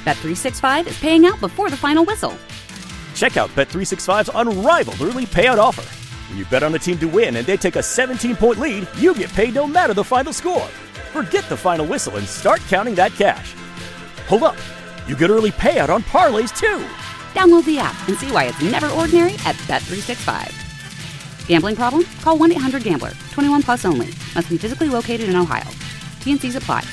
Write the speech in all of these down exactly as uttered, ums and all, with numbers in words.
Bet three sixty-five is paying out before the final whistle. Check out Bet three sixty-five's unrivaled early payout offer. When you bet on a team to win and they take a seventeen-point lead, you get paid no matter the final score. Forget the final whistle and start counting that cash. Hold up. You get early payout on parlays, too. Download the app and see why it's never ordinary at Bet three sixty-five. Gambling problem? Call one eight hundred gambler. twenty-one plus only. Must be physically located in Ohio. T N Cs apply.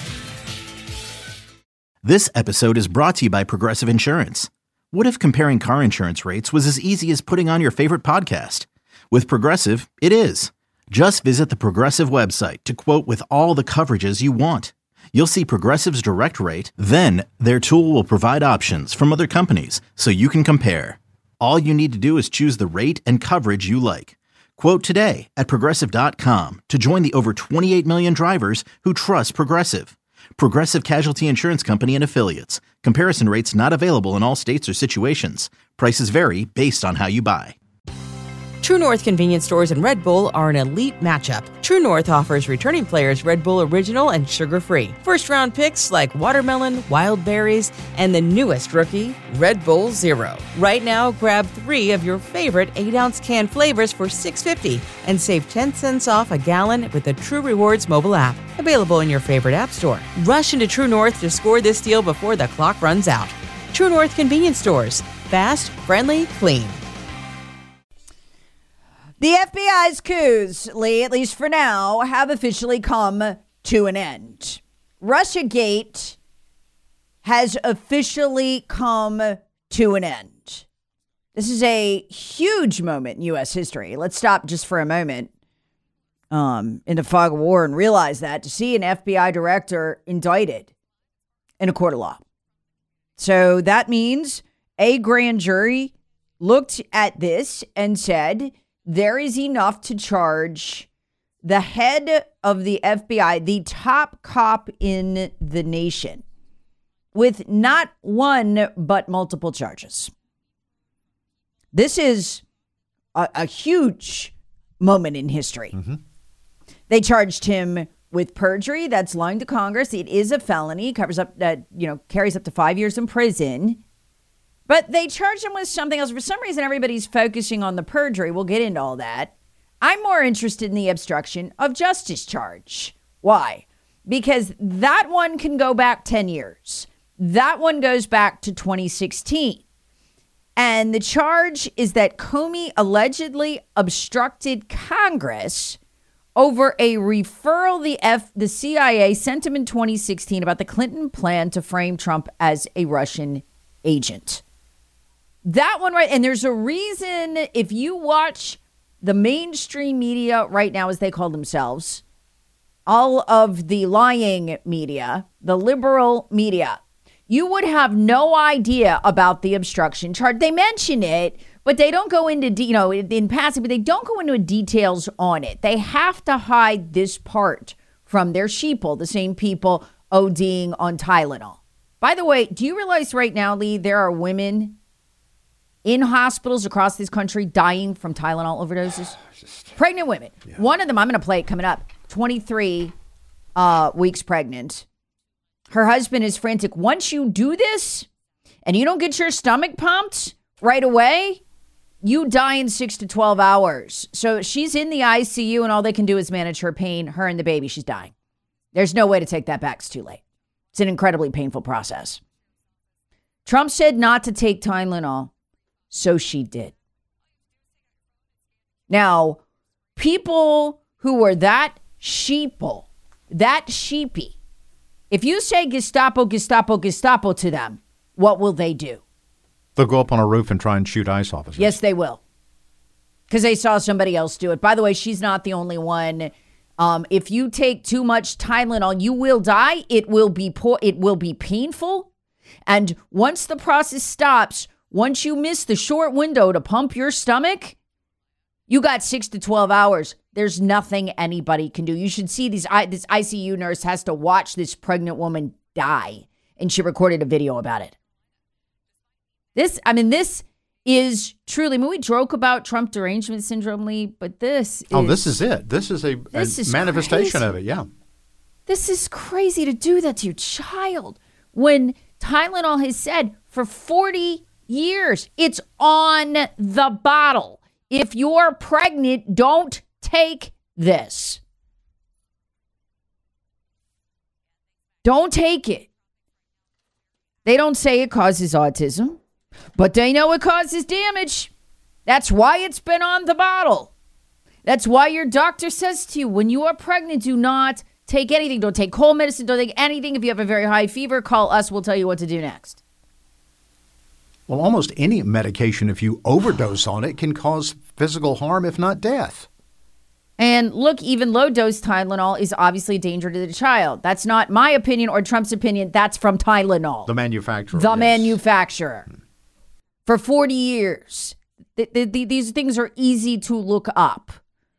This episode is brought to you by Progressive Insurance. What if comparing car insurance rates was as easy as putting on your favorite podcast? With Progressive, it is. Just visit the Progressive website to quote with all the coverages you want. You'll see Progressive's direct rate, then their tool will provide options from other companies so you can compare. All you need to do is choose the rate and coverage you like. Quote today at Progressive dot com to join the over twenty-eight million drivers who trust Progressive. Progressive Casualty Insurance Company and Affiliates. Comparison rates not available in all states or situations. Prices vary based on how you buy. True North convenience stores and Red Bull are an elite matchup. True North offers returning players Red Bull Original and sugar-free. First-round picks like watermelon, wild berries, and the newest rookie, Red Bull Zero. Right now, grab three of your favorite eight-ounce can flavors for six dollars and fifty cents and save ten cents off a gallon with the True Rewards mobile app. Available in your favorite app store. Rush into True North to score this deal before the clock runs out. True North convenience stores. Fast, friendly, clean. The F B I's coups, Lee, at least for now, have officially come to an end. Russiagate has officially come to an end. This is a huge moment in U S history. Let's stop just for a moment um, in the fog of war and realize that to see an F B I director indicted in a court of law. So that means a grand jury looked at this and said, there is enough to charge the head of the F B I, the top cop in the nation, with not one but multiple charges. This is a, a huge moment in history. Mm-hmm. They charged him with perjury. That's lying to Congress. It is a felony. Covers up that, you know, carries up to five years in prison. But they charged him with something else. For some reason, everybody's focusing on the perjury. We'll get into all that. I'm more interested in the obstruction of justice charge. Why? Because that one can go back ten years. That one goes back to twenty sixteen. And the charge is that Comey allegedly obstructed Congress over a referral the F the C I A sent him in twenty sixteen about the Clinton plan to frame Trump as a Russian agent. That one, right? And there's a reason, if you watch the mainstream media right now, as they call themselves, all of the lying media, the liberal media, you would have no idea about the obstruction charge. They mention it, but they don't go into, de- you know, in, in passing, but they don't go into details on it. They have to hide this part from their sheeple, the same people ODing on Tylenol. By the way, do you realize right now, Lee, there are women in hospitals across this country dying from Tylenol overdoses? Just, pregnant women. Yeah. One of them, I'm going to play it coming up, twenty-three uh, weeks pregnant. Her husband is frantic. Once you do this and you don't get your stomach pumped right away, you die in six to twelve hours. So she's in the I C U and all they can do is manage her pain, her and the baby. She's dying. There's no way to take that back. It's too late. It's an incredibly painful process. Trump said not to take Tylenol. So she did. Now, people who are that sheeple, that sheepy, if you say Gestapo, Gestapo, Gestapo to them, what will they do? They'll go up on a roof and try and shoot ICE officers. Yes, they will. Because they saw somebody else do it. By the way, she's not the only one. Um, if you take too much Tylenol, you will die. It will be po- It will be painful. And once the process stops, once you miss the short window to pump your stomach, you got six to twelve hours. There's nothing anybody can do. You should see these. This I C U nurse has to watch this pregnant woman die, and she recorded a video about it. This, I mean, this is truly, I mean, we joke about Trump derangement syndrome, Lee, but this is. Oh, this is it. This is a, this a is manifestation crazy. of it, yeah. This is crazy to do that to your child when Tylenol has said for forty years, it's on the bottle. If you're pregnant, don't take this. Don't take it. They don't say it causes autism, but they know it causes damage. That's why it's been on the bottle. That's why your doctor says to you, when you are pregnant, do not take anything. Don't take cold medicine. Don't take anything. If you have a very high fever, call us. We'll tell you what to do next. Well, almost any medication, if you overdose on it, can cause physical harm, if not death. And look, even low-dose Tylenol is obviously a danger to the child. That's not my opinion or Trump's opinion. That's from Tylenol. The manufacturer. The yes. manufacturer. For forty years. Th- th- th- these things are easy to look up.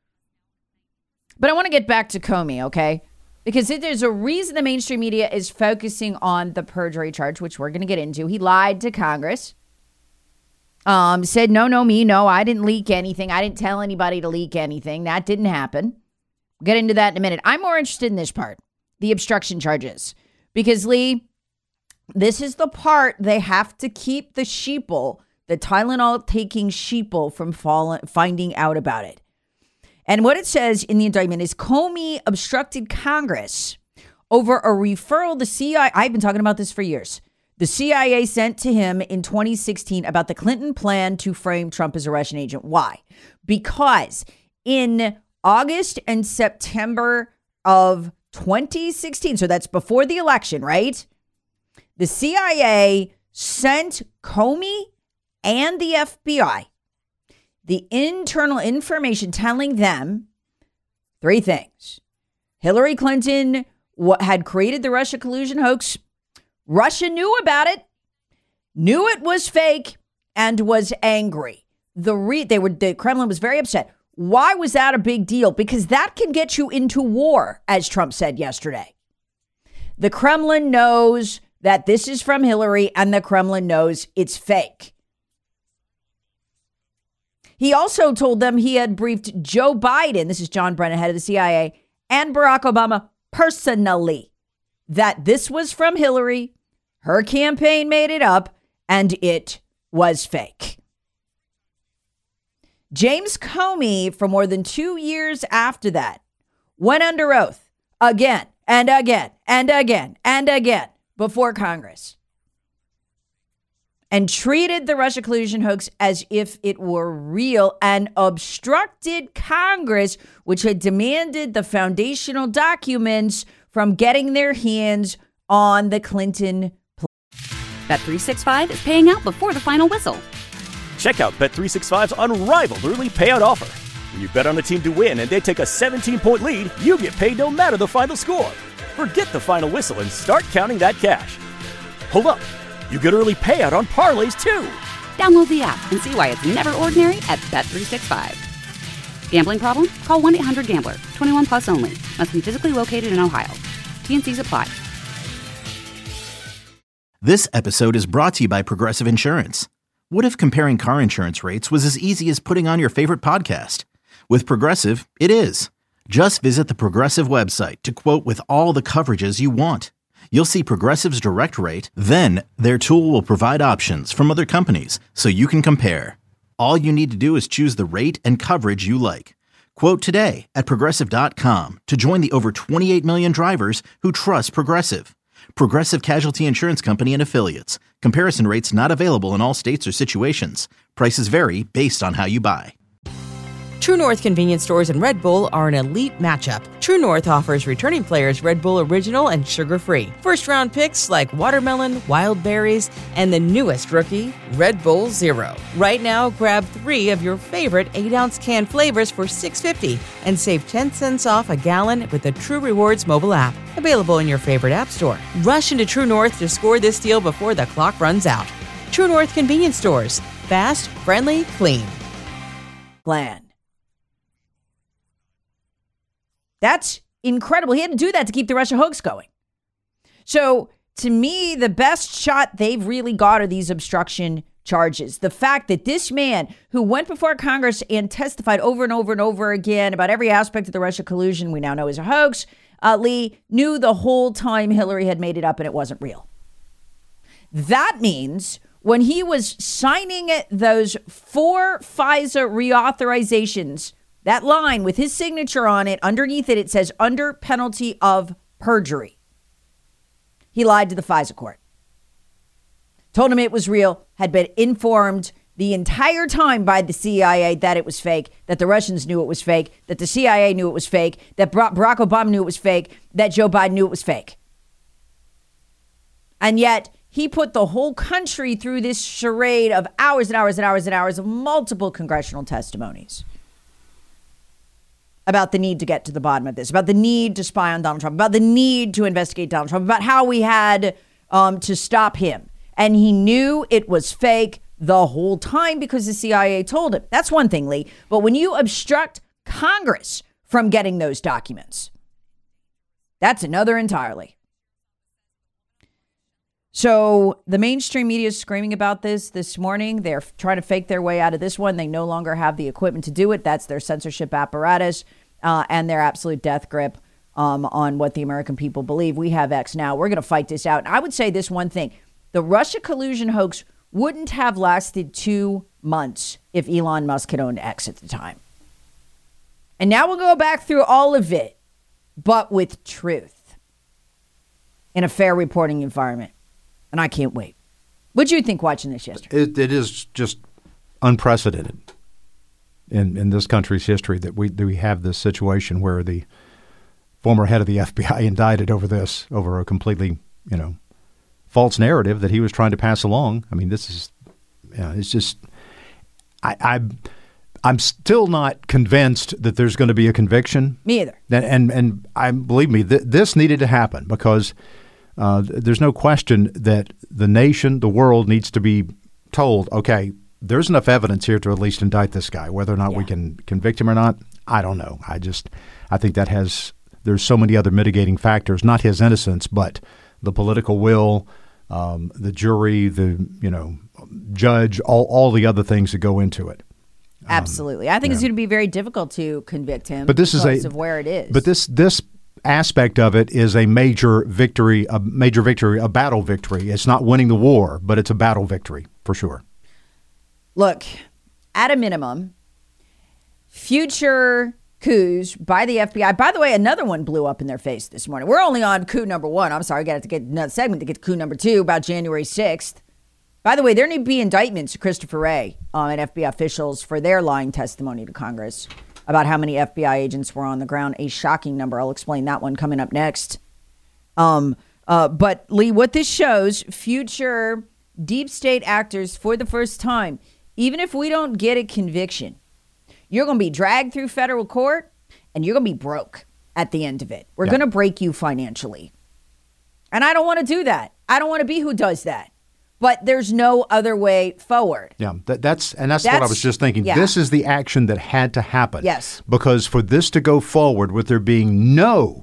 But I want to get back to Comey, okay? Because there's a reason the mainstream media is focusing on the perjury charge, which we're going to get into. He lied to Congress. Um, said, no, no, me, no, I didn't leak anything. I didn't tell anybody to leak anything. That didn't happen. We'll get into that in a minute. I'm more interested in this part, the obstruction charges. Because, Lee, this is the part they have to keep the sheeple, the Tylenol-taking sheeple, from fall- finding out about it. And what it says in the indictment is Comey obstructed Congress over a referral the C I A, I've been talking about this for years, the C I A sent to him in twenty sixteen about the Clinton plan to frame Trump as a Russian agent. Why? Because in August and September of twenty sixteen, so that's before the election, right? The C I A sent Comey and the F B I the internal information telling them three things. Hillary Clinton had created the Russia collusion hoax. Russia knew about it, knew it was fake, and was angry. The re- they were the Kremlin was very upset. Why was that a big deal? Because that can get you into war, as Trump said yesterday. The Kremlin knows that this is from Hillary, and the Kremlin knows it's fake. He also told them he had briefed Joe Biden, this is John Brennan, head of the C I A, and Barack Obama personally, that this was from Hillary, her campaign made it up, and it was fake. James Comey, for more than two years after that, went under oath again and again and again and again before Congress and treated the Russia collusion hoax as if it were real and obstructed Congress, which had demanded the foundational documents from getting their hands on the Clinton plan. Bet three sixty-five is paying out before the final whistle. Check out Bet three sixty-five's unrivaled early payout offer. When you bet on a team to win and they take a seventeen-point lead, you get paid no matter the final score. Forget the final whistle and start counting that cash. Hold up. You get early payout on parlays, too. Download the app and see why it's never ordinary at Bet three sixty-five. Gambling problem? Call one eight hundred gambler. twenty-one plus only. Must be physically located in Ohio. T N Cs apply. This episode is brought to you by Progressive Insurance. What if comparing car insurance rates was as easy as putting on your favorite podcast? With Progressive, it is. Just visit the Progressive website to quote with all the coverages you want. You'll see Progressive's direct rate, then their tool will provide options from other companies so you can compare. All you need to do is choose the rate and coverage you like. Quote today at Progressive dot com to join the over twenty-eight million drivers who trust Progressive. Progressive Casualty Insurance Company and Affiliates. Comparison rates not available in all states or situations. Prices vary based on how you buy. True North convenience stores and Red Bull are an elite matchup. True North offers returning players Red Bull Original and sugar-free. First-round picks like watermelon, wild berries, and the newest rookie, Red Bull Zero. Right now, grab three of your favorite eight-ounce can flavors for six dollars and fifty cents and save ten cents off a gallon with the True Rewards mobile app. Available in your favorite app store. Rush into True North to score this deal before the clock runs out. True North convenience stores. Fast, friendly, clean. Plan. That's incredible. He had to do that to keep the Russia hoax going. So, to me, the best shot they've really got are these obstruction charges. The fact that this man who went before Congress and testified over and over and over again about every aspect of the Russia collusion we now know is a hoax, uh, Lee, knew the whole time Hillary had made it up and it wasn't real. That means when he was signing those four FISA reauthorizations, that line with his signature on it, underneath it, it says under penalty of perjury. He lied to the FISA court. Told him it was real, had been informed the entire time by the C I A that it was fake, that the Russians knew it was fake, that the C I A knew it was fake, that Barack Obama knew it was fake, that Joe Biden knew it was fake. And yet he put the whole country through this charade of hours and hours and hours and hours of multiple congressional testimonies about the need to get to the bottom of this, about the need to spy on Donald Trump, about the need to investigate Donald Trump, about how we had um, to stop him. And he knew it was fake the whole time because the C I A told him. That's one thing, Lee. But when you obstruct Congress from getting those documents, that's another entirely. So the mainstream media is screaming about this this morning. They're trying to fake their way out of this one. They no longer have the equipment to do it. That's their censorship apparatus uh, and their absolute death grip um, on what the American people believe. We have X now. We're going to fight this out. And I would say this one thing. The Russia collusion hoax wouldn't have lasted two months if Elon Musk had owned X at the time. And now we'll go back through all of it, but with truth in a fair reporting environment. And I can't wait. What did you think watching this yesterday? It, it is just unprecedented in, in this country's history that we, that we have this situation where the former head of the F B I indicted over this, over a completely, you know, false narrative that he was trying to pass along. I mean, this is, you know, it's just, I, I, I'm still not convinced that there's going to be a conviction. Me either. And and, and I believe me, th- this needed to happen because uh, there's no question that the nation, the world needs to be told, okay, there's enough evidence here to at least indict this guy. Whether or not yeah. we can convict him or not, I don't know. I just, I think that has, there's so many other mitigating factors, not his innocence, but the political will, um, the jury, the, you know, judge, all, all the other things that go into it. Absolutely. Um, I think yeah. it's going to be very difficult to convict him but this because is a, of where it is. But this this aspect of it is a major victory, a major victory, a battle victory. It's not winning the war, but it's a battle victory for sure. Look, at a minimum, future coups by the F B I. By the way, another one blew up in their face this morning. We're only on coup number one. I'm sorry, I got to get another segment to get to coup number two about January sixth. By the way, there need to be indictments of Christopher Wray um, and F B I officials for their lying testimony to Congress about how many F B I agents were on the ground. A shocking number. I'll explain that one coming up next. Um, uh, but Lee, what this shows, future deep state actors for the first time, even if we don't get a conviction, you're going to be dragged through federal court and you're going to be broke at the end of it. We're yeah. going to break you financially. And I don't want to do that. I don't want to be who does that. But there's no other way forward. Yeah, that, that's and that's, that's what I was just thinking. Yeah. This is the action that had to happen. Yes. Because for this to go forward with there being no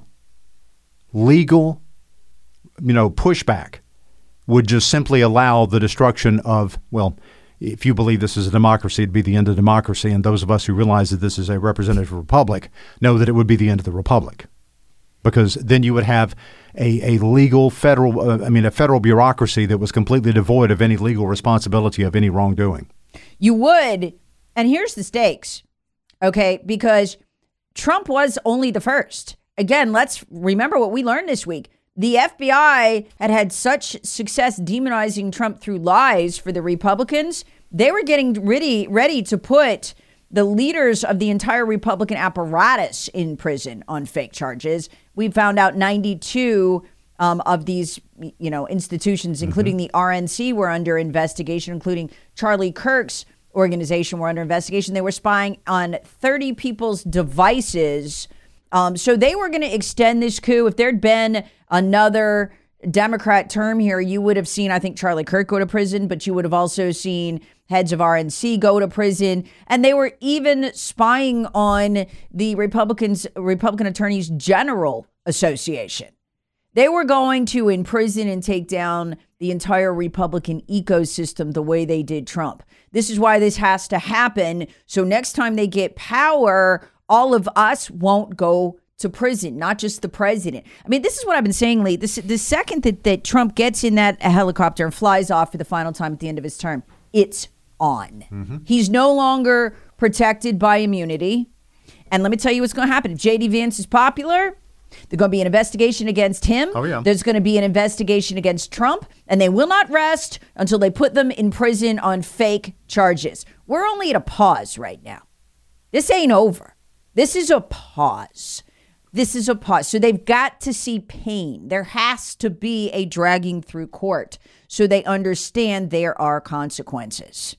legal, you know, pushback would just simply allow the destruction of, well, if you believe this is a democracy, it'd be the end of democracy. And those of us who realize that this is a representative republic know that it would be the end of the republic. Because then you would have a, a legal federal, uh, I mean, a federal bureaucracy that was completely devoid of any legal responsibility of any wrongdoing. You would. And here's the stakes. Okay. Because Trump was only the first. Again, let's remember what we learned this week. The F B I had had such success demonizing Trump through lies for the Republicans. They were getting ready, ready to put the leaders of the entire Republican apparatus in prison on fake charges. We found out ninety-two um, of these, you know, institutions, including mm-hmm. the R N C, were under investigation, including Charlie Kirk's organization were under investigation. They were spying on thirty people's devices. Um, so they were going to extend this coup. If there'd been another Democrat term here, you would have seen, I think, Charlie Kirk go to prison, but you would have also seen heads of R N C go to prison. And they were even spying on the Republicans, Republican Attorneys General Association. They were going to imprison and take down the entire Republican ecosystem the way they did Trump. This is why this has to happen. So next time they get power, all of us won't go to prison, not just the president. I mean, this is what I've been saying, Lee. This, the second that, that Trump gets in that helicopter and flies off for the final time at the end of his term, it's on. Mm-hmm. He's no longer protected by immunity. And let me tell you what's going to happen. If J D Vance is popular, there's going to be an investigation against him. Oh, yeah. There's going to be an investigation against Trump. And they will not rest until they put them in prison on fake charges. We're only at a pause right now. This ain't over. This is a pause. This is a pause. So they've got to see pain. There has to be a dragging through court so they understand there are consequences.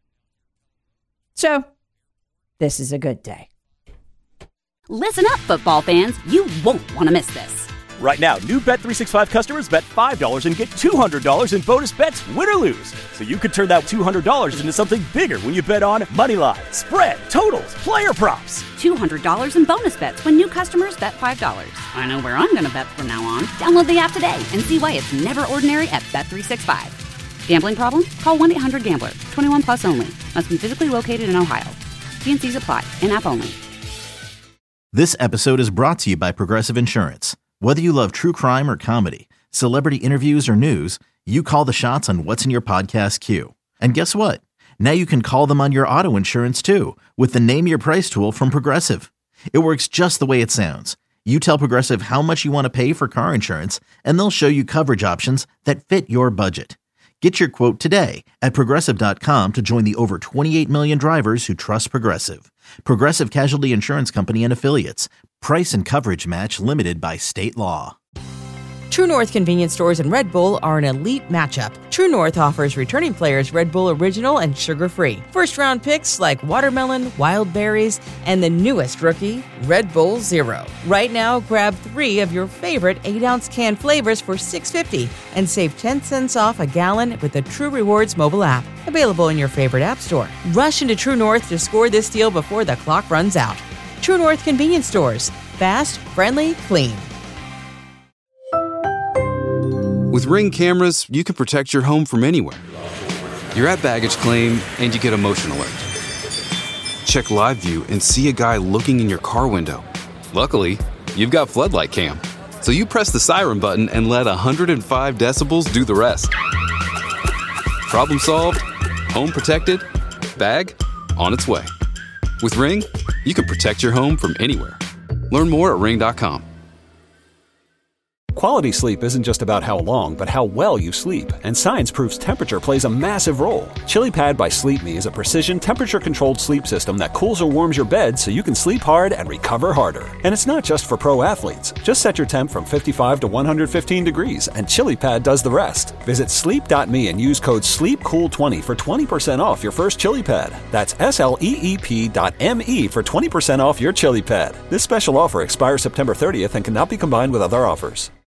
So this is a good day. Listen up, football fans. You won't want to miss this. Right now, new Bet three sixty-five customers bet five dollars and get two hundred dollars in bonus bets, win or lose. So you could turn that two hundred dollars into something bigger when you bet on money line, spread, totals, player props. two hundred dollars in bonus bets when new customers bet five dollars. I know where I'm going to bet from now on. Download the app today and see why it's never ordinary at Bet three sixty-five. Gambling problem? Call one eight hundred gambler. twenty-one plus only. Must be physically located in Ohio. T and C's apply. In-app only. This episode is brought to you by Progressive Insurance. Whether you love true crime or comedy, celebrity interviews or news, you call the shots on what's in your podcast queue. And guess what? Now you can call them on your auto insurance too with the Name Your Price tool from Progressive. It works just the way it sounds. You tell Progressive how much you want to pay for car insurance, and they'll show you coverage options that fit your budget. Get your quote today at Progressive dot com to join the over twenty-eight million drivers who trust Progressive. Progressive Casualty Insurance Company and Affiliates. Price and coverage match limited by state law. True North convenience stores and Red Bull are an elite matchup. True North offers returning players Red Bull Original and sugar-free. First-round picks like watermelon, wild berries, and the newest rookie, Red Bull Zero. Right now, grab three of your favorite eight-ounce can flavors for six dollars and fifty cents and save ten cents off a gallon with the True Rewards mobile app. Available in your favorite app store. Rush into True North to score this deal before the clock runs out. True North convenience stores. Fast, friendly, clean. With Ring cameras, you can protect your home from anywhere. You're at baggage claim, and you get a motion alert. Check live view and see a guy looking in your car window. Luckily, you've got Floodlight Cam, so you press the siren button and let one hundred five decibels do the rest. Problem solved, home protected, bag on its way. With Ring, you can protect your home from anywhere. Learn more at ring dot com. Quality sleep isn't just about how long, but how well you sleep. And science proves temperature plays a massive role. ChiliPad by Sleep Me is a precision temperature-controlled sleep system that cools or warms your bed so you can sleep hard and recover harder. And it's not just for pro athletes. Just set your temp from fifty-five to one hundred fifteen degrees, and ChiliPad does the rest. Visit sleep dot me and use code sleep cool twenty for twenty percent off your first ChiliPad. That's S L E E P dot M E for twenty percent off your ChiliPad. This special offer expires September thirtieth and cannot be combined with other offers.